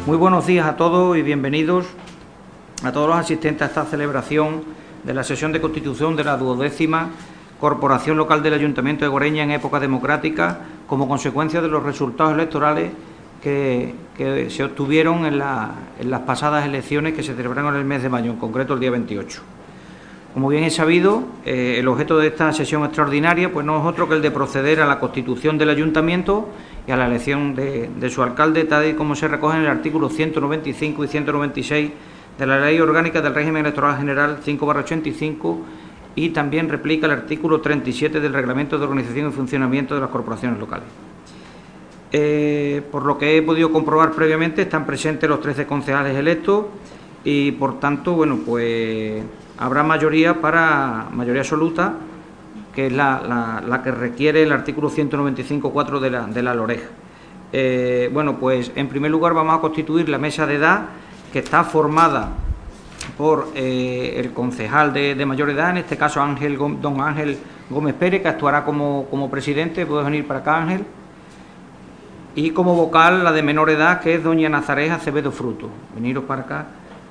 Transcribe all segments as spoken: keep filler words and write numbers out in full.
Muy buenos días a todos y bienvenidos a todos los asistentes a esta celebración de la sesión de constitución de la duodécima Corporación Local del Ayuntamiento de Guareña en época democrática, como consecuencia de los resultados electorales que, que se obtuvieron en, la, en las pasadas elecciones que se celebraron en el mes de mayo, en concreto el día veintiocho. Como bien es sabido, eh, el objeto de esta sesión extraordinaria pues no es otro que el de proceder a la constitución del Ayuntamiento y a la elección de, de su alcalde, tal y como se recoge en el artículo ciento noventa y cinco y ciento noventa y seis de la Ley Orgánica del Régimen Electoral General cinco barra ochenta y cinco y también replica el artículo treinta y siete del Reglamento de Organización y Funcionamiento de las Corporaciones Locales. Eh, por lo que he podido comprobar previamente, están presentes los trece concejales electos y, por tanto, bueno, pues habrá mayoría para mayoría absoluta, que es la, la, la que requiere el artículo ciento noventa y cinco punto cuatro de la, de la LOREG. Eh, bueno, pues en primer lugar vamos a constituir la mesa de edad, que está formada por eh, el concejal de, de mayor edad, en este caso Ángel, don Ángel Gómez Pérez, que actuará como, como presidente. Puedes venir para acá, Ángel. Y como vocal la de menor edad, que es doña Nazaret Acevedo Fruto. Veniros para acá.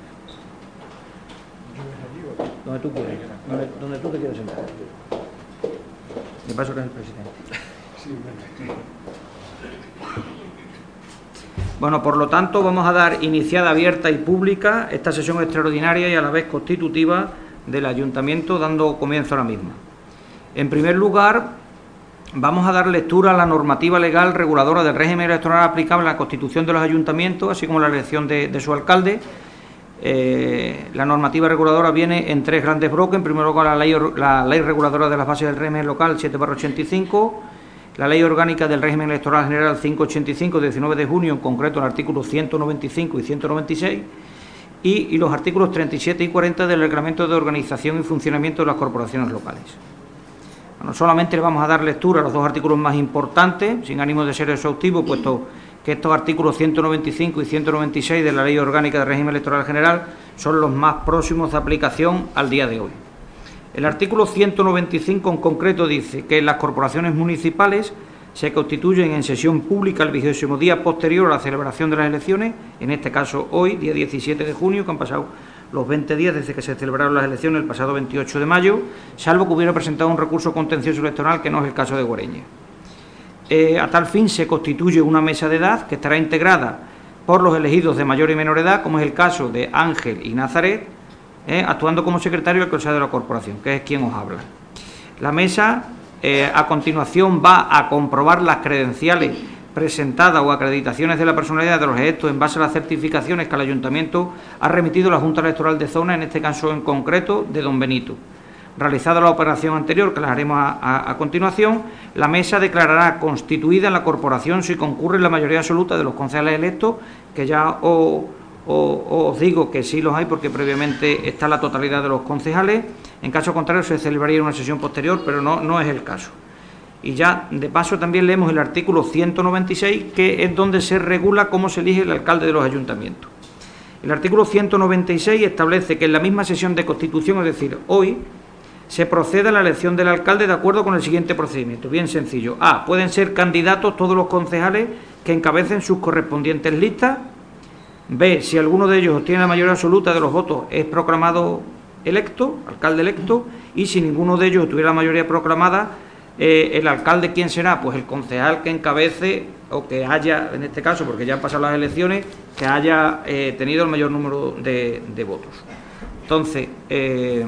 Donde tú quieras, donde, donde tú te quieras sentar. De paso que es el presidente. Bueno, por lo tanto, vamos a dar iniciada, abierta y pública esta sesión extraordinaria y a la vez constitutiva del Ayuntamiento, dando comienzo a la misma. En primer lugar, vamos a dar lectura a la normativa legal reguladora del régimen electoral aplicable a la constitución de los ayuntamientos, así como la elección de, de su alcalde. Eh, la normativa reguladora viene en tres grandes bloques. En primer lugar, la ley, la ley reguladora de las bases del régimen local siete barra ochenta y cinco, la ley orgánica del régimen electoral general cinco ochenta y cinco, diecinueve de junio, en concreto el artículo ciento noventa y cinco y ciento noventa y seis, y, y los artículos treinta y siete y cuarenta del Reglamento de Organización y Funcionamiento de las Corporaciones Locales. Bueno, solamente le vamos a dar lectura a los dos artículos más importantes, sin ánimo de ser exhaustivo, puesto que estos artículos ciento noventa y cinco y ciento noventa y seis de la Ley Orgánica del Régimen Electoral General son los más próximos de aplicación al día de hoy. El artículo ciento noventa y cinco en concreto dice que las corporaciones municipales se constituyen en sesión pública el vigésimo día posterior a la celebración de las elecciones, en este caso hoy, día diecisiete de junio, que han pasado los veinte días desde que se celebraron las elecciones el pasado veintiocho de mayo, salvo que hubiera presentado un recurso contencioso electoral, que no es el caso de Guareña. Eh, a tal fin se constituye una mesa de edad que estará integrada por los elegidos de mayor y menor edad, como es el caso de Ángel y Nazaret, eh, actuando como secretario del Consejo de la Corporación, que es quien os habla. La mesa, eh, a continuación, va a comprobar las credenciales presentadas o acreditaciones de la personalidad de los electos en base a las certificaciones que el Ayuntamiento ha remitido a la Junta Electoral de Zona, en este caso en concreto de don Benito. Realizada la operación anterior, que la haremos a, a, a continuación, la mesa declarará constituida en la corporación si concurre la mayoría absoluta de los concejales electos, que ya os, os, os digo que sí los hay porque previamente está la totalidad de los concejales. En caso contrario se celebraría una sesión posterior, pero no, no es el caso. Y ya de paso también leemos el artículo ciento noventa y seis, que es donde se regula cómo se elige el alcalde de los ayuntamientos. El artículo ciento noventa y seis establece que en la misma sesión de constitución, es decir, hoy, se procede a la elección del alcalde de acuerdo con el siguiente procedimiento. Bien sencillo. A. Pueden ser candidatos todos los concejales que encabecen sus correspondientes listas. B. Si alguno de ellos obtiene la mayoría absoluta de los votos, es proclamado electo, alcalde electo. Y si ninguno de ellos tuviera la mayoría proclamada, eh, ¿el alcalde quién será? Pues el concejal que encabece, o que haya, en este caso, porque ya han pasado las elecciones, que haya eh, tenido el mayor número de, de votos. Entonces, eh,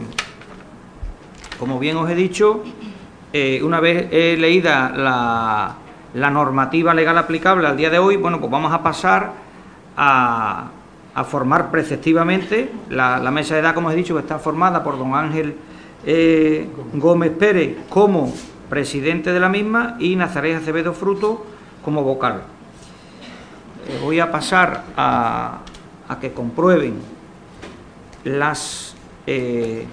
como bien os he dicho, eh, una vez eh, leída la, la normativa legal aplicable al día de hoy, bueno, pues vamos a pasar a, a formar preceptivamente la, la mesa de edad, como os he dicho, que está formada por don Ángel eh, Gómez Pérez como presidente de la misma y Nazaret Acevedo Fruto como vocal. Eh, voy a pasar a, a que comprueben las... Eh,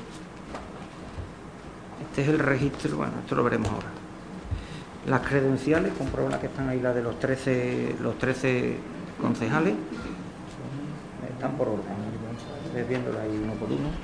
Este es el registro, bueno, esto lo veremos ahora. Las credenciales, comprueben las que están ahí, las de los trece, los trece concejales. Están por orden. Ves viéndolas ahí uno por uno.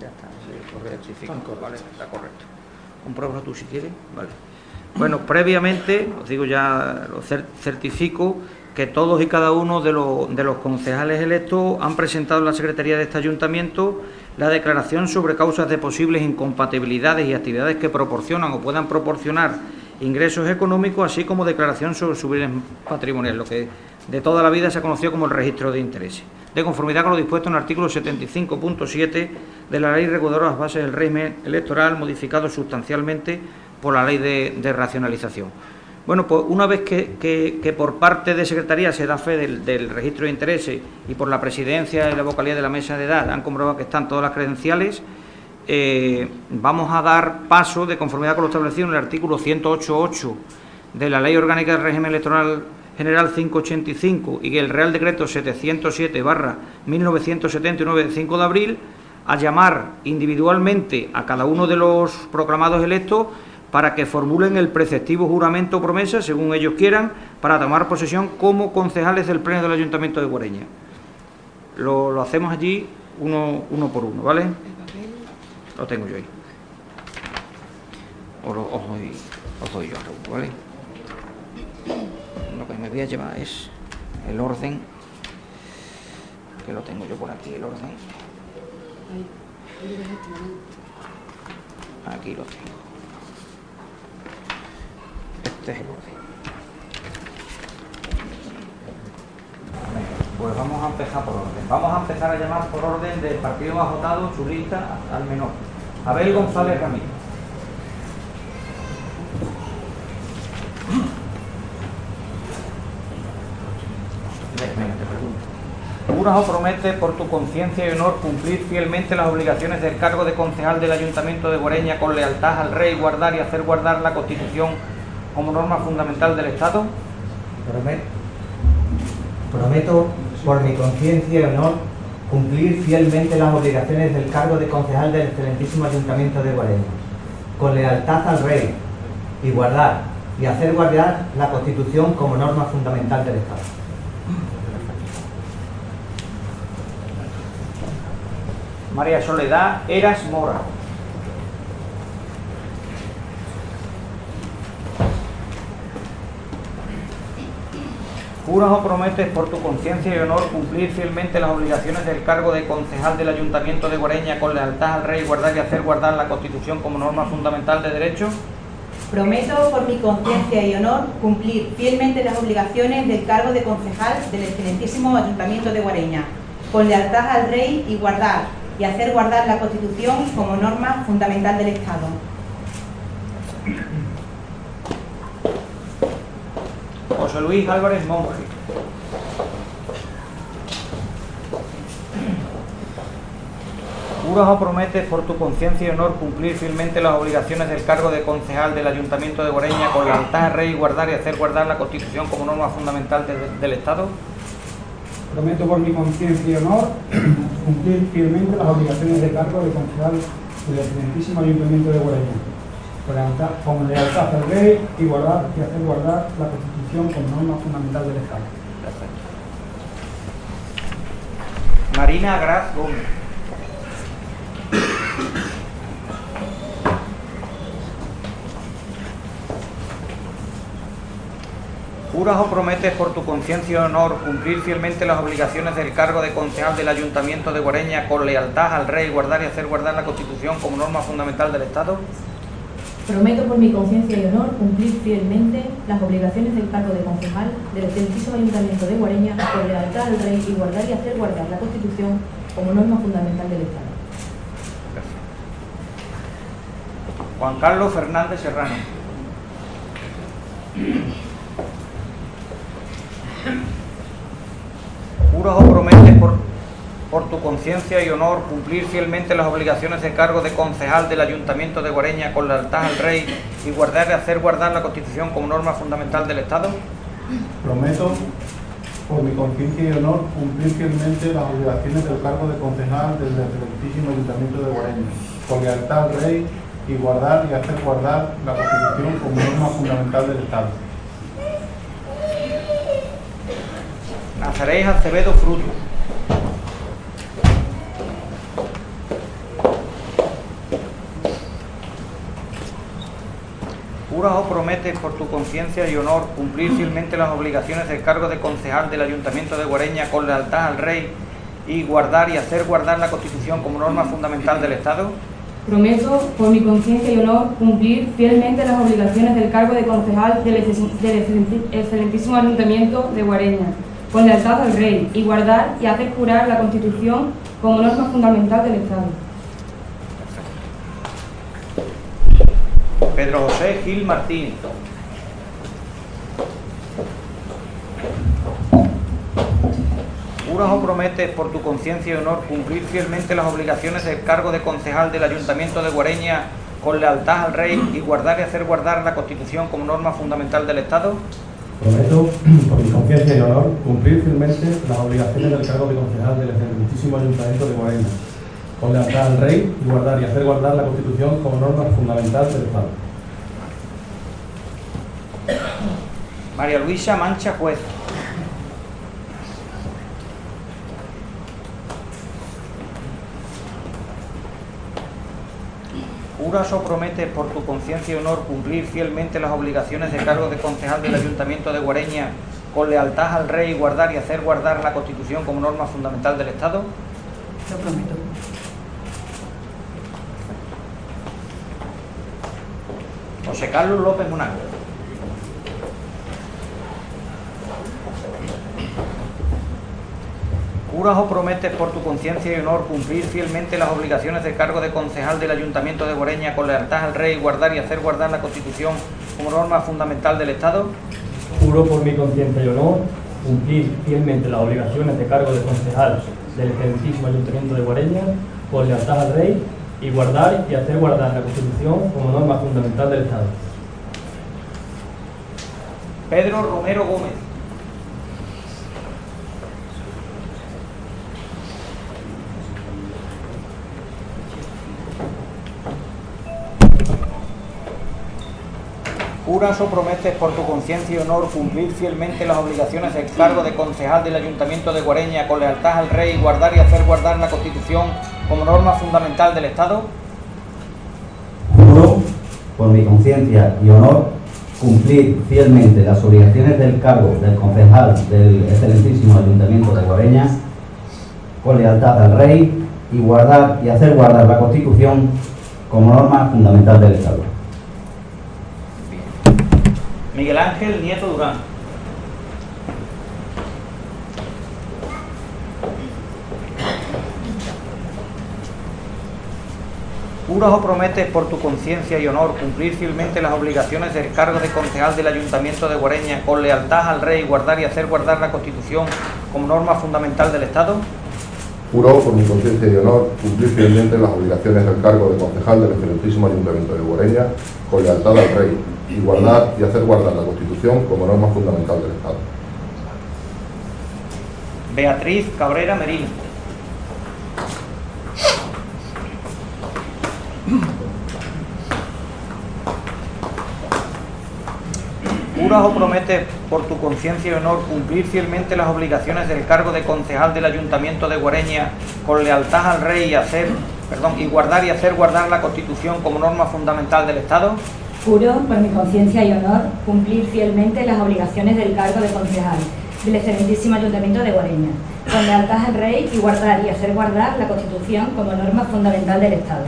Ya está, sí, lo rectifico, vale, está correcto. Compruébalo tú si quieres, vale. Bueno, previamente, os digo ya, lo certifico que todos y cada uno de los, de los concejales electos han presentado en la Secretaría de este Ayuntamiento la declaración sobre causas de posibles incompatibilidades y actividades que proporcionan o puedan proporcionar ingresos económicos, así como declaración sobre su bienes patrimoniales, lo que de toda la vida se ha conocido como el registro de intereses, de conformidad con lo dispuesto en el artículo setenta y cinco punto siete de la Ley Reguladora de las Bases del Régimen Electoral, modificado sustancialmente por la Ley de, de Racionalización. Bueno, pues una vez que, que, que por parte de Secretaría se da fe del, del registro de intereses y por la presidencia y la vocalía de la mesa de edad han comprobado que están todas las credenciales, eh, vamos a dar paso, de conformidad con lo establecido en el artículo ciento ocho punto ocho de la Ley Orgánica del Régimen Electoral General quinientos ochenta y cinco y el Real Decreto setecientos siete barra mil novecientos setenta y nueve de cinco de abril, a llamar individualmente a cada uno de los proclamados electos para que formulen el preceptivo juramento o promesa, según ellos quieran, para tomar posesión como concejales del Pleno del Ayuntamiento de Guareña. Lo, lo hacemos allí uno, uno por uno, ¿vale? Lo tengo yo ahí. Os, lo, os, doy, os doy yo, ¿vale? Lo que me voy a llevar es el orden, que lo tengo yo por aquí, el orden. Aquí lo tengo. Este es el orden. Pues vamos a empezar por orden. Vamos a empezar a llamar por orden del partido más votado, su lista al menor. Abel González Ramírez. ¿Juras o prometes por tu conciencia y honor cumplir fielmente las obligaciones del cargo de concejal del Ayuntamiento de Guareña con lealtad al Rey, guardar y hacer guardar la Constitución como norma fundamental del Estado? Prometo, prometo por mi conciencia y honor cumplir fielmente las obligaciones del cargo de concejal del excelentísimo Ayuntamiento de Guareña, con lealtad al Rey, y guardar y hacer guardar la Constitución como norma fundamental del Estado. María Soledad Eras Mora. ¿Juras o prometes por tu conciencia y honor cumplir fielmente las obligaciones del cargo de concejal del Ayuntamiento de Guareña con lealtad al Rey, guardar y hacer guardar la Constitución como norma fundamental de derecho? Prometo por mi conciencia y honor cumplir fielmente las obligaciones del cargo de concejal del excelentísimo Ayuntamiento de Guareña, con lealtad al Rey y guardar y hacer guardar la Constitución como norma fundamental del Estado. José Luis Álvarez Monge. ¿Juras o prometes por tu conciencia y honor cumplir fielmente las obligaciones del cargo de concejal del Ayuntamiento de Guareña con lealtad al Rey y guardar y hacer guardar la Constitución como norma fundamental de, del Estado? Prometo por mi conciencia y honor cumplir fielmente las obligaciones de cargo de concejal del excelentísimo Ayuntamiento de Guareña, con lealtad, con lealtad al Rey y guardar y hacer guardar la Constitución como norma fundamental del Estado. Perfecto. Marina Graz Gómez. ¿Juras o prometes por tu conciencia y honor cumplir fielmente las obligaciones del cargo de concejal del Ayuntamiento de Guareña con lealtad al Rey, guardar y hacer guardar la Constitución como norma fundamental del Estado? Prometo por mi conciencia y honor cumplir fielmente las obligaciones del cargo de concejal del excelentísimo Ayuntamiento de Guareña con lealtad al Rey y guardar y hacer guardar la Constitución como norma fundamental del Estado. Juan Carlos Fernández Serrano. ¿Juras o prometes por, por tu conciencia y honor cumplir fielmente las obligaciones de cargo de concejal del Ayuntamiento de Guareña con lealtad al Rey y guardar y hacer guardar la Constitución como norma fundamental del Estado? Prometo por mi conciencia y honor cumplir fielmente las obligaciones del cargo de concejal del excelentísimo Ayuntamiento de Guareña con lealtad al Rey y guardar y hacer guardar la Constitución como norma fundamental del Estado. Nazaret Acevedo Fruto. ¿Juras o prometes por tu conciencia y honor cumplir fielmente las obligaciones del cargo de concejal del Ayuntamiento de Guareña con lealtad al Rey y guardar y hacer guardar la Constitución como norma fundamental del Estado? Prometo, por mi conciencia y honor, cumplir fielmente las obligaciones del cargo de concejal del excelentísimo Ayuntamiento de Guareña, con lealtad al Rey, y guardar y hacer jurar la Constitución como norma fundamental del Estado. Pedro José Gil Martínez. ¿Juras o prometes por tu conciencia y honor cumplir fielmente las obligaciones del cargo de concejal del Ayuntamiento de Guareña con lealtad al Rey y guardar y hacer guardar la Constitución como norma fundamental del Estado? Prometo, por mi conciencia y honor, cumplir fielmente las obligaciones del cargo de concejal del excelentísimo Ayuntamiento de Guareña con lealtad al Rey y guardar y hacer guardar la Constitución como norma fundamental del Estado. María Luisa Mancha Juez. ¿Juras o prometes por tu conciencia y honor cumplir fielmente las obligaciones de cargo de concejal del Ayuntamiento de Guareña con lealtad al Rey y guardar y hacer guardar la Constitución como norma fundamental del Estado? Lo prometo. José Carlos López Monago. ¿Juras o prometes por tu conciencia y honor cumplir fielmente las obligaciones del cargo de concejal del Ayuntamiento de Guareña con lealtad al Rey y guardar y hacer guardar la Constitución como norma fundamental del Estado? Juro por mi conciencia y honor cumplir fielmente las obligaciones de cargo de concejal del excelentísimo Ayuntamiento de Guareña con lealtad al Rey y guardar y hacer guardar la Constitución como norma fundamental del Estado. Pedro Romero Gómez. ¿Juras o prometes por tu conciencia y honor cumplir fielmente las obligaciones del cargo de concejal del Ayuntamiento de Guareña con lealtad al Rey y guardar y hacer guardar la Constitución como norma fundamental del Estado? Juro, por mi conciencia y honor, cumplir fielmente las obligaciones del cargo del concejal del excelentísimo Ayuntamiento de Guareña con lealtad al Rey y guardar y hacer guardar la Constitución como norma fundamental del Estado. Miguel Ángel Nieto Durán. ¿Juras o prometes por tu conciencia y honor cumplir fielmente las obligaciones del cargo de concejal del Ayuntamiento de Guareña con lealtad al Rey y guardar y hacer guardar la Constitución como norma fundamental del Estado? Juro por mi conciencia y honor cumplir fielmente las obligaciones del cargo de concejal del excelentísimo Ayuntamiento de Guareña con lealtad al Rey y guardar y hacer guardar la Constitución como norma fundamental del Estado. Beatriz Cabrera Merino. ¿Juras o prometes por tu conciencia y honor cumplir fielmente las obligaciones del cargo de concejal del Ayuntamiento de Guareña con lealtad al Rey y hacer, perdón, y guardar y hacer guardar la Constitución como norma fundamental del Estado? Juro, por mi conciencia y honor, cumplir fielmente las obligaciones del cargo de concejal del excelentísimo Ayuntamiento de Guareña, con lealtad al Rey y guardar y hacer guardar la Constitución como norma fundamental del Estado.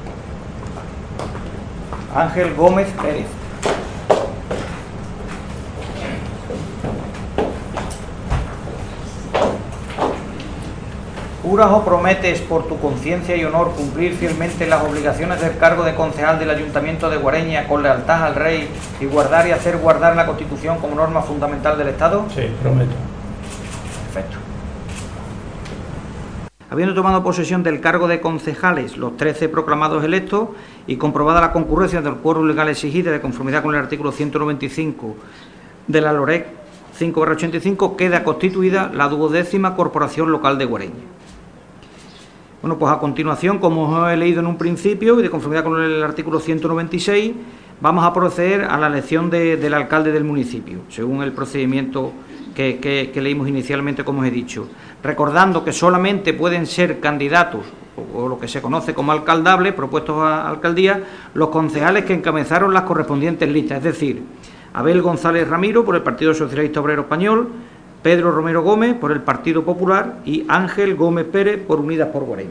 Ángel Gómez Pérez. ¿Juras o prometes por tu conciencia y honor cumplir fielmente las obligaciones del cargo de concejal del Ayuntamiento de Guareña con lealtad al Rey y guardar y hacer guardar la Constitución como norma fundamental del Estado? Sí, prometo. Perfecto. Habiendo tomado posesión del cargo de concejales los trece proclamados electos y comprobada la concurrencia del quórum legal exigida de conformidad con el artículo ciento noventa y cinco de la LOREC cinco barra ochenta y cinco, queda constituida la duodécima Corporación Local de Guareña. Bueno, pues a continuación, como os he leído en un principio y de conformidad con el artículo ciento noventa y seis, vamos a proceder a la elección de, del alcalde del municipio, según el procedimiento que, que, que leímos inicialmente, como os he dicho, recordando que solamente pueden ser candidatos o, o lo que se conoce como alcaldables, propuestos a alcaldía, los concejales que encabezaron las correspondientes listas, es decir, Abel González Ramiro por el Partido Socialista Obrero Español, Pedro Romero Gómez por el Partido Popular y Ángel Gómez Pérez por Unidas por Guareña.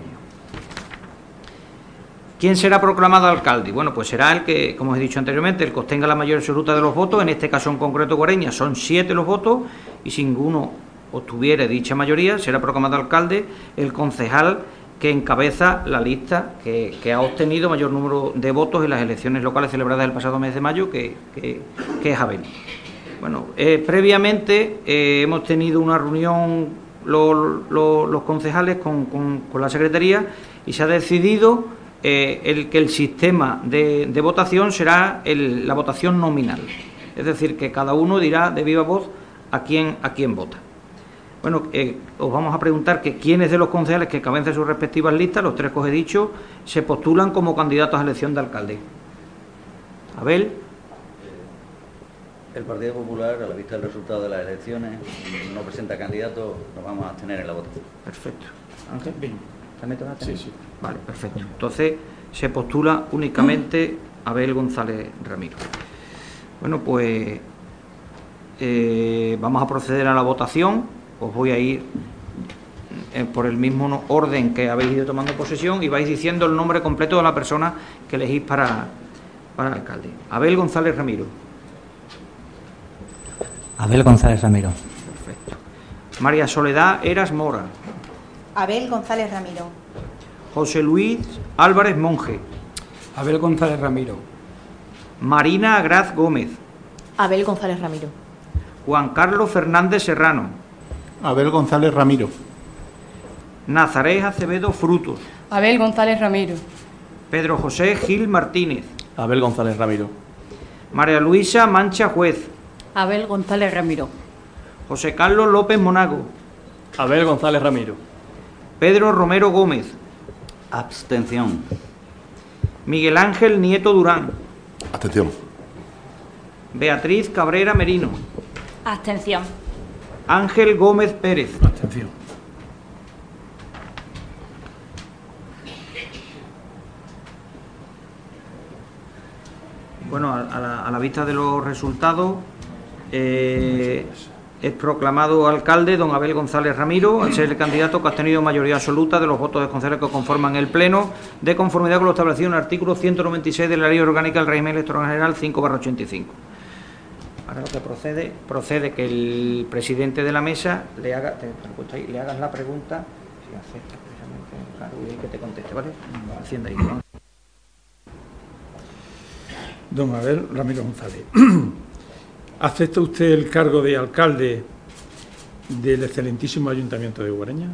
¿Quién será proclamado alcalde? Bueno, pues será el que, como os he dicho anteriormente, el que obtenga la mayor absoluta de los votos, en este caso en concreto Guareña son siete los votos, y si ninguno obtuviere dicha mayoría, será proclamado alcalde el concejal que encabeza la lista que, que ha obtenido mayor número de votos en las elecciones locales celebradas el pasado mes de mayo, que, que, que es Abel. Bueno, eh, previamente eh, hemos tenido una reunión lo, lo, los concejales con, con, con la Secretaría y se ha decidido eh, el que el sistema de, de votación será el, la votación nominal. Es decir, que cada uno dirá de viva voz a quién, a quién vota. Bueno, eh, os vamos a preguntar que quiénes de los concejales que encabezan sus respectivas listas, los tres que os he dicho, se postulan como candidatos a elección de alcalde. Abel. El Partido Popular, a la vista del resultado de las elecciones, no presenta candidato, nos vamos a abstener en la votación. Perfecto. Ángel, bien. ¿También te vas a abstener? Sí, sí. Vale, perfecto. Entonces, se postula únicamente Abel González Ramiro. Bueno, pues eh, vamos a proceder a la votación. Os voy a ir eh, por el mismo orden que habéis ido tomando posesión y vais diciendo el nombre completo de la persona que elegís para, para alcalde. Abel González Ramiro. Abel González Ramiro. Perfecto. María Soledad Eras Mora. Abel González Ramiro. José Luis Álvarez Monje. Abel González Ramiro. Marina Agraz Gómez. Abel González Ramiro. Juan Carlos Fernández Serrano. Abel González Ramiro. Nazaret Acevedo Frutos. Abel González Ramiro. Pedro José Gil Martínez. Abel González Ramiro. María Luisa Mancha Juez. Abel González Ramiro. José Carlos López Monago. Abel González Ramiro. Pedro Romero Gómez. Abstención. Miguel Ángel Nieto Durán. Abstención. Beatriz Cabrera Merino. Abstención. Ángel Gómez Pérez. Abstención. Bueno, a, a, la, a la vista de los resultados, eh, es proclamado alcalde don Abel González Ramiro, al ser el candidato que ha tenido mayoría absoluta de los votos de concejales que conforman el Pleno, de conformidad con lo establecido en el artículo ciento noventa y seis de la Ley Orgánica del Régimen Electoral General cinco barra ochenta y cinco. Ahora lo que procede, procede que el presidente de la mesa le haga, te, te ahí, le hagas la pregunta, si acepta precisamente, claro, y que te conteste, ¿vale? Hacienda ahí, ¿no? Don Abel Ramiro González, ¿acepta usted el cargo de alcalde del excelentísimo Ayuntamiento de Guareña?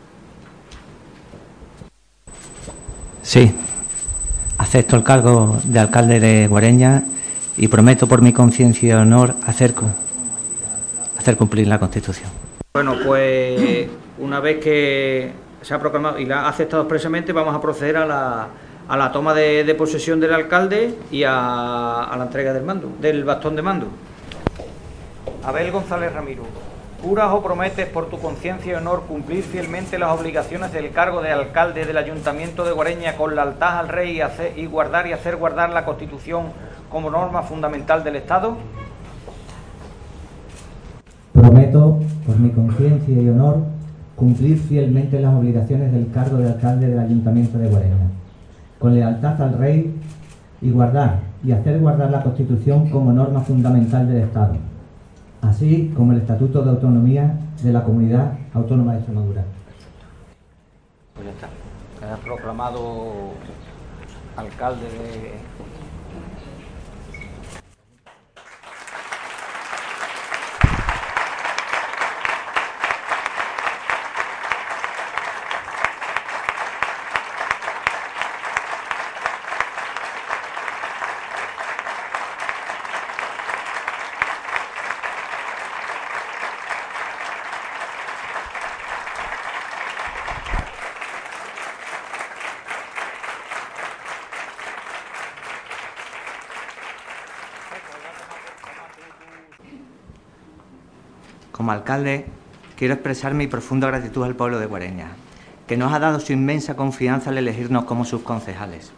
Sí, acepto el cargo de alcalde de Guareña y prometo por mi conciencia y honor hacer, hacer cumplir la Constitución. Bueno, pues una vez que se ha proclamado y la ha aceptado expresamente, vamos a proceder a la, a la toma de, de posesión del alcalde y a, a la entrega del mando, del bastón de mando. Abel González Ramiro, ¿juras o prometes por tu conciencia y honor cumplir fielmente las obligaciones del cargo de alcalde del Ayuntamiento de Guareña con lealtad al Rey y, hacer, y guardar y hacer guardar la Constitución como norma fundamental del Estado? Prometo, por mi conciencia y honor, cumplir fielmente las obligaciones del cargo de alcalde del Ayuntamiento de Guareña, con lealtad al Rey y guardar y hacer guardar la Constitución como norma fundamental del Estado, así como el Estatuto de Autonomía de la Comunidad Autónoma de Extremadura. Pues ya está. Queda proclamado alcalde de... Como alcalde, quiero expresar mi profunda gratitud al pueblo de Guareña, que nos ha dado su inmensa confianza al elegirnos como sus concejales.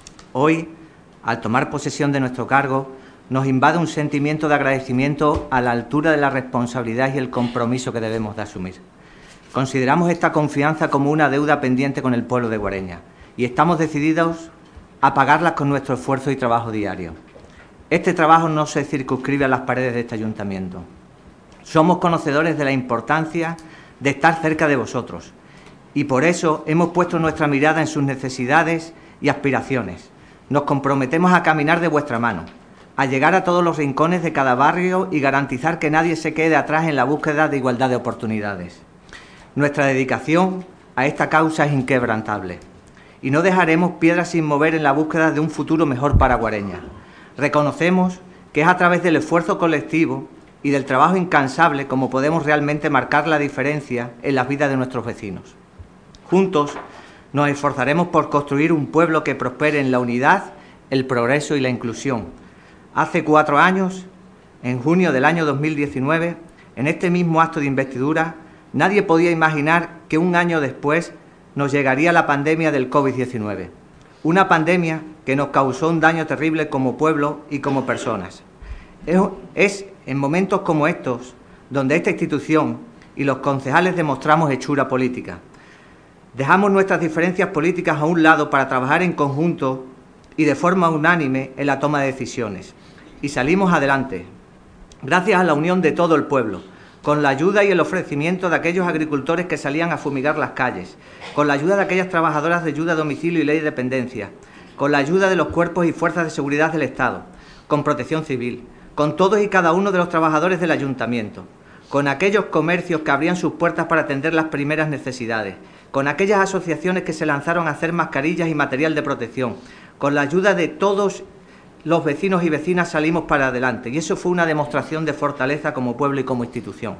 Hoy, al tomar posesión de nuestro cargo, nos invade un sentimiento de agradecimiento a la altura de la responsabilidad y el compromiso que debemos de asumir. Consideramos esta confianza como una deuda pendiente con el pueblo de Guareña y estamos decididos a pagarla con nuestro esfuerzo y trabajo diario. Este trabajo no se circunscribe a las paredes de este ayuntamiento. Somos conocedores de la importancia de estar cerca de vosotros y por eso hemos puesto nuestra mirada en sus necesidades y aspiraciones. Nos comprometemos a caminar de vuestra mano, a llegar a todos los rincones de cada barrio y garantizar que nadie se quede atrás en la búsqueda de igualdad de oportunidades. Nuestra dedicación a esta causa es inquebrantable y no dejaremos piedras sin mover en la búsqueda de un futuro mejor para Guareña. Reconocemos que es a través del esfuerzo colectivo y del trabajo incansable como podemos realmente marcar la diferencia en las vidas de nuestros vecinos. Juntos nos esforzaremos por construir un pueblo que prospere en la unidad, el progreso y la inclusión. Hace cuatro años, en junio del año dos mil diecinueve, en este mismo acto de investidura, nadie podía imaginar que un año después nos llegaría la pandemia del COVID diecinueve. Una pandemia que nos causó un daño terrible como pueblo y como personas. Es, es en momentos como estos donde esta institución y los concejales demostramos hechura política. Dejamos nuestras diferencias políticas a un lado para trabajar en conjunto y de forma unánime en la toma de decisiones. Y salimos adelante, gracias a la unión de todo el pueblo, con la ayuda y el ofrecimiento de aquellos agricultores que salían a fumigar las calles, con la ayuda de aquellas trabajadoras de ayuda a domicilio y ley de dependencia, con la ayuda de los cuerpos y fuerzas de seguridad del Estado, con Protección Civil, con todos y cada uno de los trabajadores del ayuntamiento, con aquellos comercios que abrían sus puertas para atender las primeras necesidades, con aquellas asociaciones que se lanzaron a hacer mascarillas y material de protección. Con la ayuda de todos los vecinos y vecinas salimos para adelante y eso fue una demostración de fortaleza como pueblo y como institución.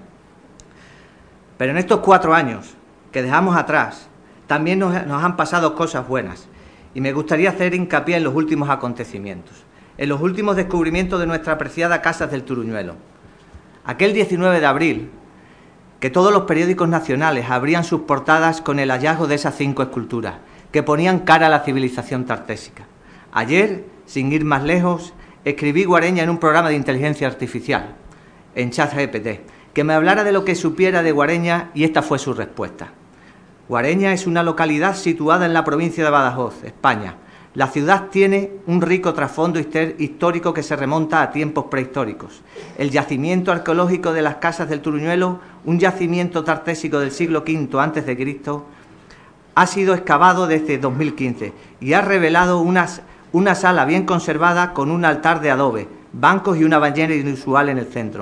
Pero en estos cuatro años que dejamos atrás también nos, nos han pasado cosas buenas y me gustaría hacer hincapié en los últimos acontecimientos, en los últimos descubrimientos de nuestra apreciada Casas del Turuñuelo. Aquel diecinueve de abril, que todos los periódicos nacionales abrían sus portadas con el hallazgo de esas cinco esculturas, que ponían cara a la civilización tartésica. Ayer, sin ir más lejos, escribí Guareña en un programa de inteligencia artificial, en ChatGPT, que me hablara de lo que supiera de Guareña y esta fue su respuesta. Guareña es una localidad situada en la provincia de Badajoz, España. La ciudad tiene un rico trasfondo histórico que se remonta a tiempos prehistóricos. El yacimiento arqueológico de las Casas del Turuñuelo, un yacimiento tartésico del siglo quinto antes de Cristo, ha sido excavado desde dos mil quince y ha revelado unas, una sala bien conservada con un altar de adobe, bancos y una bañera inusual en el centro.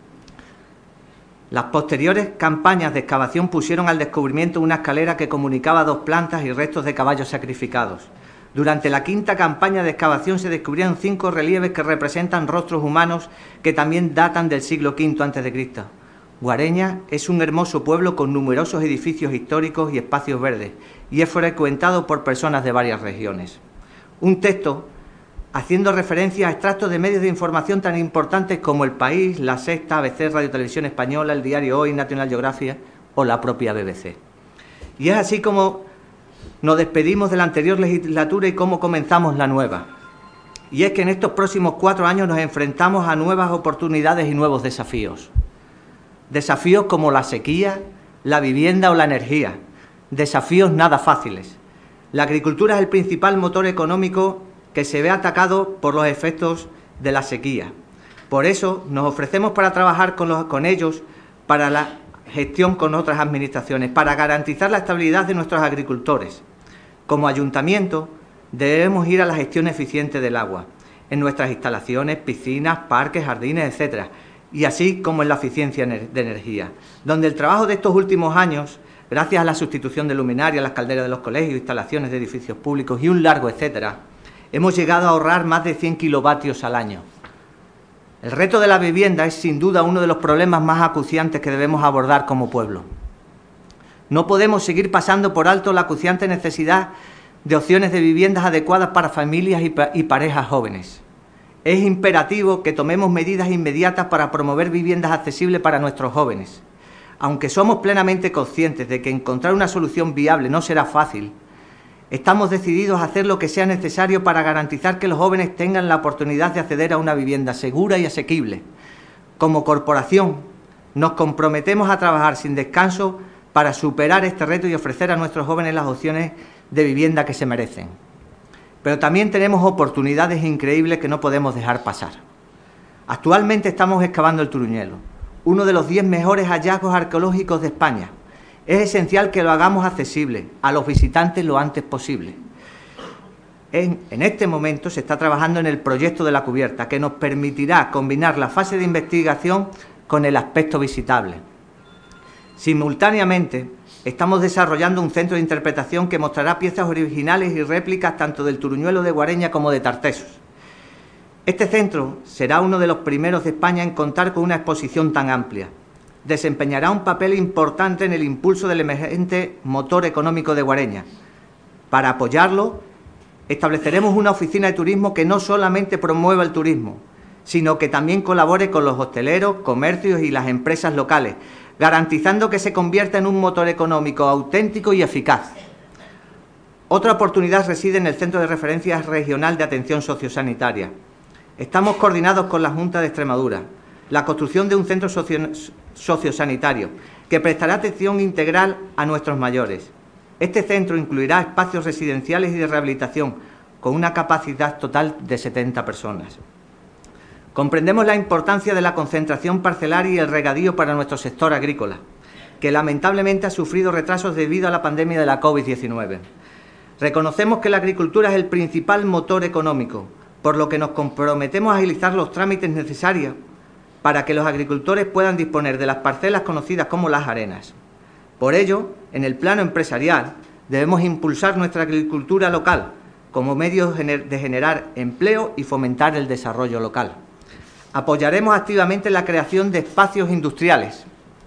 Las posteriores campañas de excavación pusieron al descubrimiento una escalera que comunicaba dos plantas y restos de caballos sacrificados. Durante la quinta campaña de excavación se descubrieron cinco relieves que representan rostros humanos que también datan del siglo quinto antes de Cristo. Guareña es un hermoso pueblo con numerosos edificios históricos y espacios verdes y es frecuentado por personas de varias regiones. Un texto haciendo referencia a extractos de medios de información tan importantes como El País, La Sexta, A B C, Radio Televisión Española, El Diario Hoy, National Geographic o la propia B B C. Y es así como nos despedimos de la anterior legislatura y cómo comenzamos la nueva. Y es que en estos próximos cuatro años nos enfrentamos a nuevas oportunidades y nuevos desafíos. Desafíos como la sequía, la vivienda o la energía. Desafíos nada fáciles. La agricultura es el principal motor económico que se ve atacado por los efectos de la sequía. Por eso nos ofrecemos para trabajar con, los, con ellos para la gestión con otras administraciones, para garantizar la estabilidad de nuestros agricultores. Como ayuntamiento debemos ir a la gestión eficiente del agua, en nuestras instalaciones, piscinas, parques, jardines, etcétera, y así como en la eficiencia de energía, donde el trabajo de estos últimos años, gracias a la sustitución de luminarias, las calderas de los colegios, instalaciones de edificios públicos y un largo etcétera, hemos llegado a ahorrar más de cien kilovatios al año. El reto de la vivienda es sin duda uno de los problemas más acuciantes que debemos abordar como pueblo. No podemos seguir pasando por alto la acuciante necesidad de opciones de viviendas adecuadas para familias y, pa y parejas jóvenes. Es imperativo que tomemos medidas inmediatas para promover viviendas accesibles para nuestros jóvenes. Aunque somos plenamente conscientes de que encontrar una solución viable no será fácil, estamos decididos a hacer lo que sea necesario para garantizar que los jóvenes tengan la oportunidad de acceder a una vivienda segura y asequible. Como corporación, nos comprometemos a trabajar sin descanso para superar este reto y ofrecer a nuestros jóvenes las opciones de vivienda que se merecen. Pero también tenemos oportunidades increíbles que no podemos dejar pasar. Actualmente estamos excavando el Turuñuelo, uno de los diez mejores hallazgos arqueológicos de España. Es esencial que lo hagamos accesible a los visitantes lo antes posible. En, en este momento se está trabajando en el proyecto de la cubierta, que nos permitirá combinar la fase de investigación con el aspecto visitable. Simultáneamente, estamos desarrollando un centro de interpretación que mostrará piezas originales y réplicas tanto del Turuñuelo de Guareña como de Tartesos. Este centro será uno de los primeros de España en contar con una exposición tan amplia. Desempeñará un papel importante en el impulso del emergente motor económico de Guareña. Para apoyarlo, estableceremos una oficina de turismo que no solamente promueva el turismo, sino que también colabore con los hosteleros, comercios y las empresas locales, garantizando que se convierta en un motor económico auténtico y eficaz. Otra oportunidad reside en el Centro de Referencia Regional de Atención Sociosanitaria. Estamos coordinados con la Junta de Extremadura, la construcción de un centro socio sociosanitario que prestará atención integral a nuestros mayores. Este centro incluirá espacios residenciales y de rehabilitación con una capacidad total de setenta personas. Comprendemos la importancia de la concentración parcelar y el regadío para nuestro sector agrícola, que lamentablemente ha sufrido retrasos debido a la pandemia de la COVID diecinueve. Reconocemos que la agricultura es el principal motor económico, por lo que nos comprometemos a agilizar los trámites necesarios para que los agricultores puedan disponer de las parcelas conocidas como las arenas. Por ello, en el plano empresarial, debemos impulsar nuestra agricultura local como medio de generar empleo y fomentar el desarrollo local. Apoyaremos activamente la creación de espacios industriales.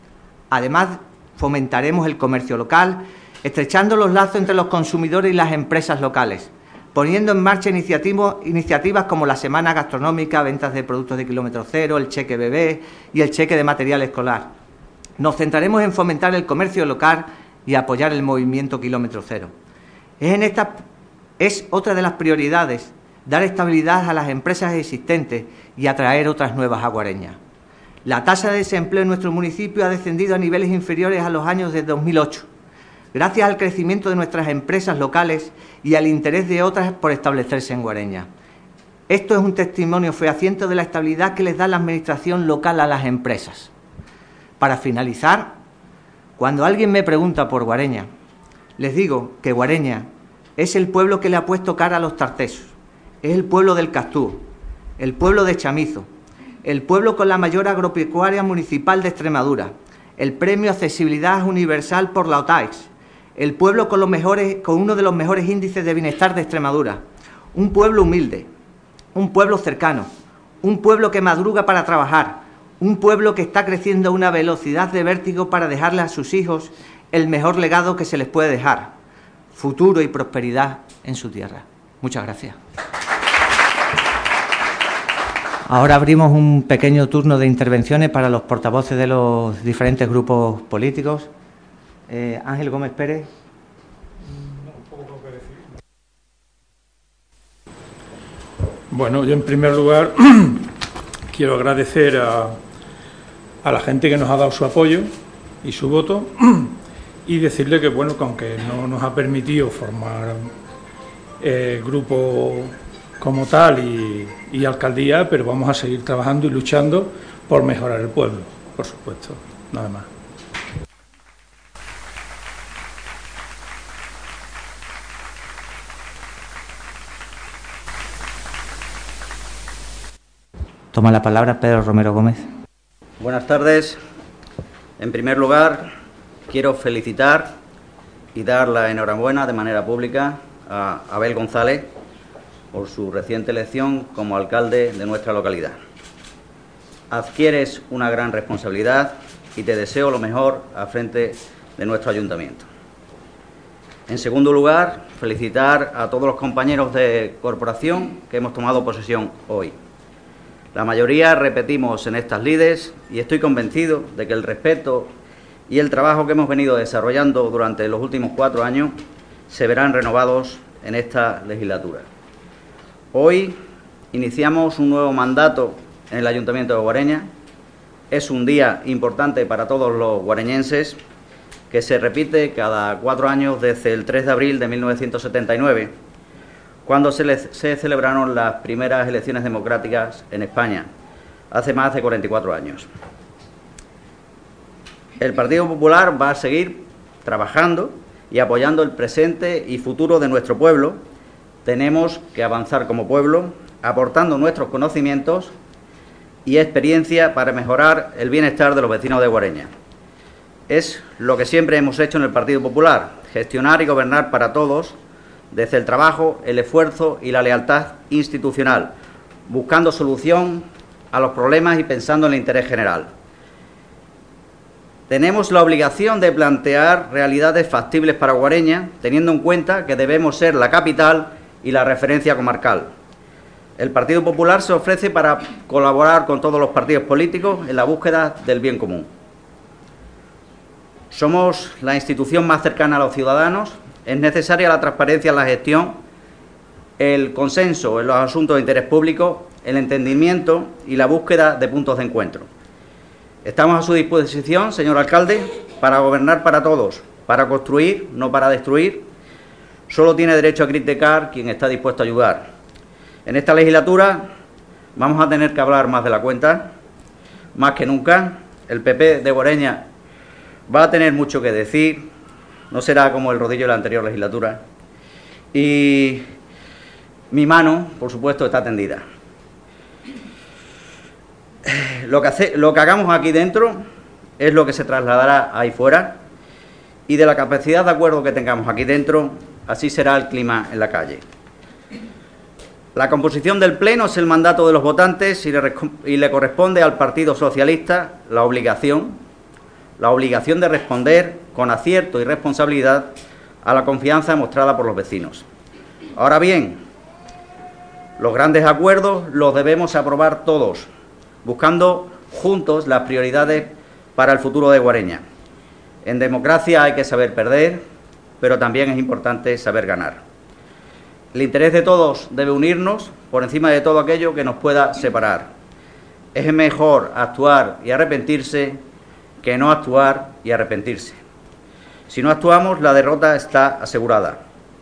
Además, fomentaremos el comercio local, estrechando los lazos entre los consumidores y las empresas locales, poniendo en marcha iniciativas como la Semana Gastronómica, ventas de productos de kilómetro cero, el cheque bebé y el cheque de material escolar. Nos centraremos en fomentar el comercio local y apoyar el movimiento kilómetro cero. Es, en esta, es otra de las prioridades, dar estabilidad a las empresas existentes y atraer otras nuevas a Guareña. La tasa de desempleo en nuestro municipio ha descendido a niveles inferiores a los años de dos mil ocho, gracias al crecimiento de nuestras empresas locales y al interés de otras por establecerse en Guareña. Esto es un testimonio fehaciente de la estabilidad que les da la administración local a las empresas. Para finalizar, cuando alguien me pregunta por Guareña, les digo que Guareña es el pueblo que le ha puesto cara a los tartesos, es el pueblo del Castú, el pueblo de Chamizo, el pueblo con la mayor agropecuaria municipal de Extremadura, el premio Accesibilidad Universal por la O T A I S, el pueblo con, los mejores, con uno de los mejores índices de bienestar de Extremadura, un pueblo humilde, un pueblo cercano, un pueblo que madruga para trabajar, un pueblo que está creciendo a una velocidad de vértigo para dejarle a sus hijos el mejor legado que se les puede dejar, futuro y prosperidad en su tierra. Muchas gracias. Ahora abrimos un pequeño turno de intervenciones para los portavoces de los diferentes grupos políticos. Eh, Ángel Gómez Pérez. Bueno, yo en primer lugar quiero agradecer a, a la gente que nos ha dado su apoyo y su voto y decirle que, bueno, que aunque no nos ha permitido formar eh, grupo como tal y, y alcaldía, pero vamos a seguir trabajando y luchando por mejorar el pueblo, por supuesto, nada más. Toma la palabra Pedro Romero Gómez. Buenas tardes. En primer lugar, quiero felicitar y dar la enhorabuena de manera pública a Abel González por su reciente elección como alcalde de nuestra localidad. Adquieres una gran responsabilidad y te deseo lo mejor al frente de nuestro ayuntamiento. En segundo lugar, felicitar a todos los compañeros de corporación que hemos tomado posesión hoy. La mayoría repetimos en estas lides y estoy convencido de que el respeto y el trabajo que hemos venido desarrollando durante los últimos cuatro años se verán renovados en esta legislatura. Hoy iniciamos un nuevo mandato en el Ayuntamiento de Guareña. Es un día importante para todos los guareñenses, que se repite cada cuatro años desde el tres de abril de mil novecientos setenta y nueve, cuando se, les, se celebraron las primeras elecciones democráticas en España, hace más de cuarenta y cuatro años. El Partido Popular va a seguir trabajando y apoyando el presente y futuro de nuestro pueblo. Tenemos que avanzar como pueblo, aportando nuestros conocimientos y experiencia para mejorar el bienestar de los vecinos de Guareña. Es lo que siempre hemos hecho en el Partido Popular, gestionar y gobernar para todos, desde el trabajo, el esfuerzo y la lealtad institucional, buscando solución a los problemas y pensando en el interés general. Tenemos la obligación de plantear realidades factibles para Guareña, teniendo en cuenta que debemos ser la capital y la referencia comarcal. El Partido Popular se ofrece para colaborar con todos los partidos políticos en la búsqueda del bien común. Somos la institución más cercana a los ciudadanos. Es necesaria la transparencia en la gestión, el consenso en los asuntos de interés público, el entendimiento y la búsqueda de puntos de encuentro. Estamos a su disposición, señor alcalde, para gobernar para todos, para construir, no para destruir. Solo tiene derecho a criticar quien está dispuesto a ayudar. En esta legislatura vamos a tener que hablar más de la cuenta, más que nunca. El P P de Guareña va a tener mucho que decir, no será como el rodillo de la anterior legislatura. Y mi mano, por supuesto, está tendida. Lo que, hace, lo que hagamos aquí dentro es lo que se trasladará ahí fuera, y de la capacidad de acuerdo que tengamos aquí dentro, así será el clima en la calle. La composición del Pleno es el mandato de los votantes y le, y le corresponde al Partido Socialista la obligación, la obligación de responder con acierto y responsabilidad a la confianza mostrada por los vecinos. Ahora bien, los grandes acuerdos los debemos aprobar todos, buscando juntos las prioridades para el futuro de Guareña. En democracia hay que saber perder, pero también es importante saber ganar. El interés de todos debe unirnos por encima de todo aquello que nos pueda separar. Es mejor actuar y arrepentirse que no actuar y arrepentirse. Si no actuamos, la derrota está asegurada.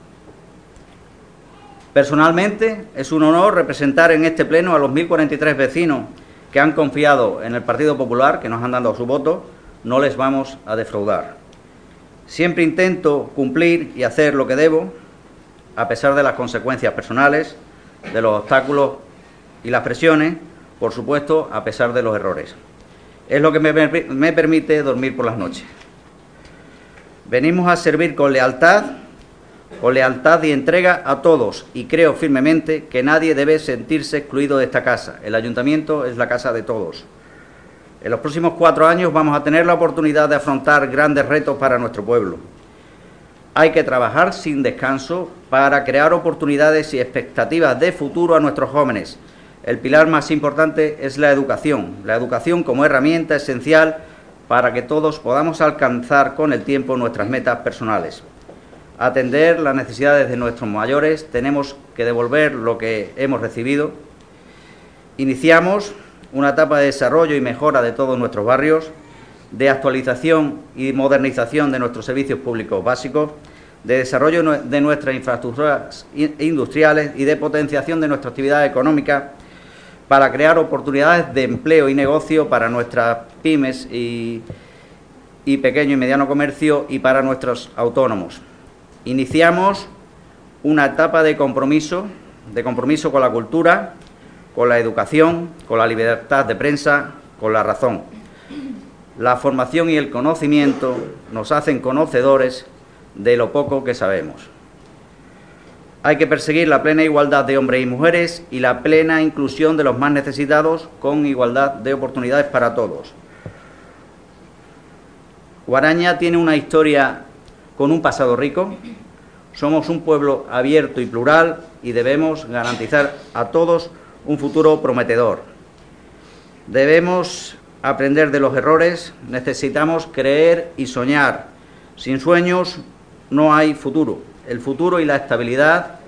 Personalmente, es un honor representar en este pleno a los mil cuarenta y tres vecinos que han confiado en el Partido Popular, que nos han dado su voto. No les vamos a defraudar. Siempre intento cumplir y hacer lo que debo, a pesar de las consecuencias personales, de los obstáculos y las presiones, por supuesto, a pesar de los errores. Es lo que me, me permite dormir por las noches. Venimos a servir con lealtad, con lealtad y entrega a todos, y creo firmemente que nadie debe sentirse excluido de esta casa. El Ayuntamiento es la casa de todos. En los próximos cuatro años vamos a tener la oportunidad de afrontar grandes retos para nuestro pueblo. Hay que trabajar sin descanso para crear oportunidades y expectativas de futuro a nuestros jóvenes. El pilar más importante es la educación, la educación como herramienta esencial para que todos podamos alcanzar con el tiempo nuestras metas personales. Atender las necesidades de nuestros mayores, tenemos que devolver lo que hemos recibido. Iniciamos una etapa de desarrollo y mejora de todos nuestros barrios, de actualización y modernización de nuestros servicios públicos básicos, de desarrollo de nuestras infraestructuras industriales y de potenciación de nuestra actividad económica para crear oportunidades de empleo y negocio para nuestras pymes y, y pequeño y mediano comercio y para nuestros autónomos. Iniciamos una etapa de compromiso, de compromiso con la cultura, con la educación, con la libertad de prensa, con la razón. La formación y el conocimiento nos hacen conocedores de lo poco que sabemos. Hay que perseguir la plena igualdad de hombres y mujeres y la plena inclusión de los más necesitados con igualdad de oportunidades para todos. Guareña tiene una historia con un pasado rico. Somos un pueblo abierto y plural y debemos garantizar a todos un futuro prometedor. Debemos aprender de los errores, necesitamos creer y soñar. Sin sueños no hay futuro. El futuro y la estabilidad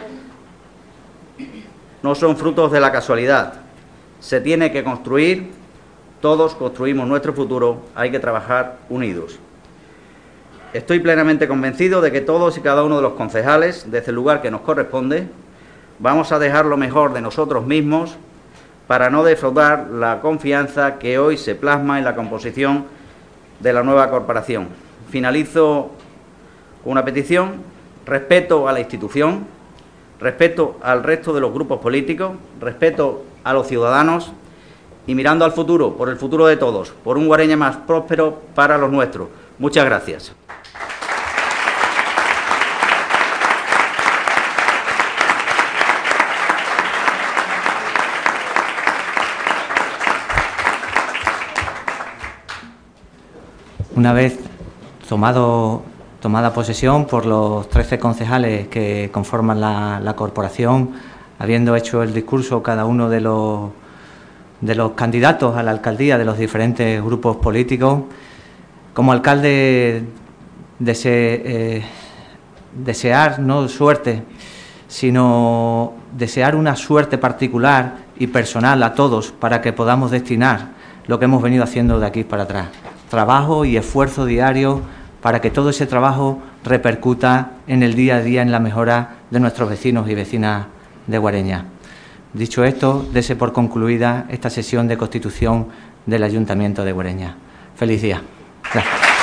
no son frutos de la casualidad. Se tiene que construir, todos construimos nuestro futuro, hay que trabajar unidos. Estoy plenamente convencido de que todos y cada uno de los concejales, desde el lugar que nos corresponde, vamos a dejar lo mejor de nosotros mismos para no defraudar la confianza que hoy se plasma en la composición de la nueva corporación. Finalizo con una petición: respeto a la institución, respeto al resto de los grupos políticos, respeto a los ciudadanos y mirando al futuro, por el futuro de todos, por un Guareña más próspero para los nuestros. Muchas gracias. Una vez tomado, tomada posesión por los trece concejales que conforman la, la corporación, habiendo hecho el discurso cada uno de los, de los candidatos a la alcaldía de los diferentes grupos políticos, como alcalde dese, eh, desear no suerte, sino desear una suerte particular y personal a todos para que podamos destinar lo que hemos venido haciendo de aquí para atrás. Trabajo y esfuerzo diario para que todo ese trabajo repercuta en el día a día en la mejora de nuestros vecinos y vecinas de Guareña. Dicho esto, dese por concluida esta sesión de constitución del Ayuntamiento de Guareña. Feliz día. Gracias.